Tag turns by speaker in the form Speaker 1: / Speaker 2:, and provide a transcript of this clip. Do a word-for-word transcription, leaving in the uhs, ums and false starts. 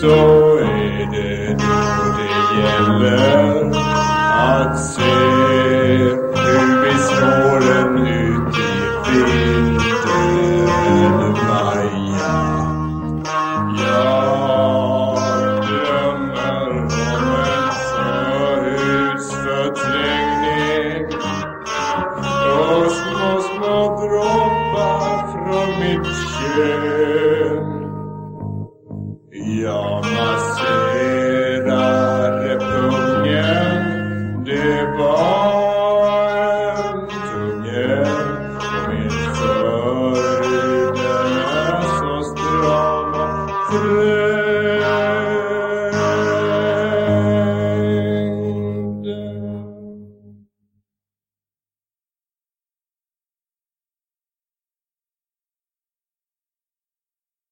Speaker 1: så är det då det gäller att se hur vi slår en ut i vinden vaja. Jag drömmer om en förhudsförträngning och små, små droppar från mitt kön. Jag masserar pungen, det var en tunge och min förhud är så strama.